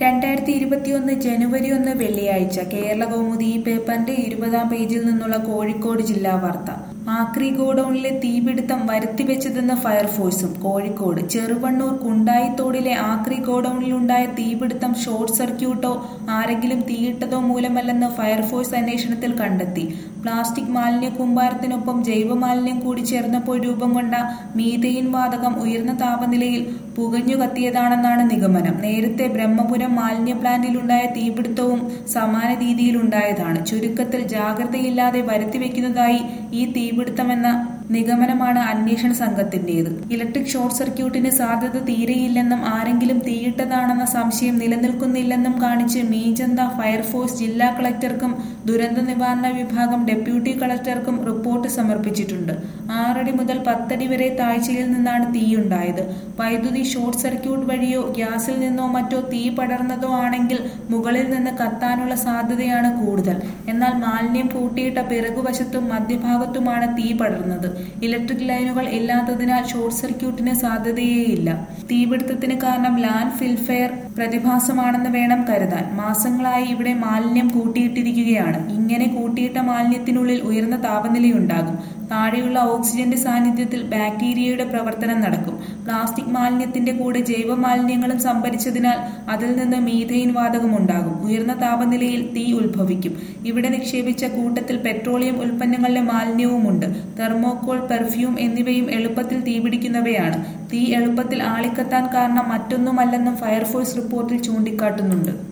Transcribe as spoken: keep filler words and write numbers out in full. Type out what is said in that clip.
രണ്ടായിരത്തി ഇരുപത്തിയൊന്ന് ജനുവരി ഒന്ന് വെള്ളിയാഴ്ച കേരള കൗമുദി ഈ പേപ്പറിന്റെ ഇരുപതാം പേജിൽ നിന്നുള്ള കോഴിക്കോട് ജില്ലാ വാർത്ത. ആക്രി ഗോഡൌണിലെ തീപിടുത്തം വരുത്തിവെച്ചതെന്ന് ഫയർഫോഴ്സും. കോഴിക്കോട് ചെറുവണ്ണൂർ കുണ്ടായിത്തോടിലെ ആക്രി ഗോഡൌണിലുണ്ടായ തീപിടുത്തം ഷോർട്ട് സർക്യൂട്ടോ ആരെങ്കിലും തീയിട്ടതോ മൂലമല്ലെന്ന് ഫയർഫോഴ്സ് അന്വേഷണത്തിൽ കണ്ടെത്തി. പ്ലാസ്റ്റിക് മാലിന്യ കൂമ്പാരത്തിനൊപ്പം ജൈവമാലിന്യം കൂടി ചേർന്നപ്പോൾ രൂപം കൊണ്ട മീഥെയ്ൻ വാതകം ഉയർന്ന താപനിലയിൽ പുകഞ്ഞു കത്തിയതാണെന്നാണ് നിഗമനം. നേരത്തെ ബ്രഹ്മപുരം മാലിന്യ പ്ലാന്റിലുണ്ടായ തീപിടുത്തവും സമാന രീതിയിലുണ്ടായതാണ്. ചുരുക്കത്തിൽ ജാഗ്രതയില്ലാതെ വരുത്തിവെക്കുന്നതായി ഈ തീപിടുത്തമെന്ന നിഗമനമാണ് അന്വേഷണ സംഘത്തിന്റേത്. ഇലക്ട്രിക് ഷോർട്ട് സർക്യൂട്ടിന് സാധ്യത തീരെയില്ലെന്നും ആരെങ്കിലും തീയിട്ടതാണെന്ന സംശയം നിലനിൽക്കുന്നില്ലെന്നും കാണിച്ച് മീഞ്ചന്ത ഫയർഫോഴ്സ് ജില്ലാ കളക്ടർക്കും ദുരന്ത നിവാരണ വിഭാഗം ഡെപ്യൂട്ടി കളക്ടർക്കും റിപ്പോർട്ട് സമർപ്പിച്ചിട്ടുണ്ട്. ആറടി മുതൽ പത്തടി വരെ താഴ്ചയിൽ നിന്നാണ് തീയുണ്ടായത്. വൈദ്യുതി ഷോർട്ട് സർക്യൂട്ട് വഴിയോ ഗ്യാസിൽ നിന്നോ മറ്റോ തീ പടർന്നതോ ആണെങ്കിൽ മുകളിൽ നിന്ന് കത്താനുള്ള സാധ്യതയാണ് കൂടുതൽ. എന്നാൽ മാലിന്യം കൂട്ടിയിട്ട പിറകുവശത്തും മധ്യഭാഗത്തുമാണ് തീ പടർന്നത്. ഇലക്ട്രിക് ലൈനുകൾ ഇല്ലാത്തതിനാൽ ഷോർട്ട് സർക്യൂട്ടിന് സാധ്യതയേയില്ല. തീപിടുത്തത്തിന് കാരണം ലാൻഡ് ഫിൽഫെയർ പ്രതിഭാസമാണെന്ന് വേണം കരുതാൻ. മാസങ്ങളായി ഇവിടെ മാലിന്യം കൂട്ടിയിട്ടിരിക്കുകയാണ്. ഇങ്ങനെ കൂട്ടിയിട്ട മാലിന്യത്തിനുള്ളിൽ ഉയർന്ന താപനിലയുണ്ടാകും. താഴെയുള്ള ഓക്സിജന്റെ സാന്നിധ്യത്തിൽ ബാക്ടീരിയയുടെ പ്രവർത്തനം നടക്കും. പ്ലാസ്റ്റിക് മാലിന്യത്തിന്റെ കൂടെ ജൈവ മാലിന്യങ്ങളും സംഭരിച്ചതിനാൽ അതിൽ നിന്ന് മീഥെയ്ൻ വാതകം ഉണ്ടാകും. ഉയർന്ന താപനിലയിൽ തീ ഉത്ഭവിക്കും. ഇവിടെ നിക്ഷേപിച്ച കൂട്ടത്തിൽ പെട്രോളിയം ഉൽപ്പന്നങ്ങളുടെ മാലിന്യവുമുണ്ട്. തെർമോകോൾ, പെർഫ്യൂം എന്നിവയും എളുപ്പത്തിൽ തീപിടിക്കുന്നവയാണ്. തീ എളുപ്പത്തിൽ ആളിക്കത്താൻ കാരണം മറ്റൊന്നുമല്ലെന്നും ഫയർഫോഴ്സ് റിപ്പോർട്ടിൽ ചൂണ്ടിക്കാട്ടുന്നുണ്ട്.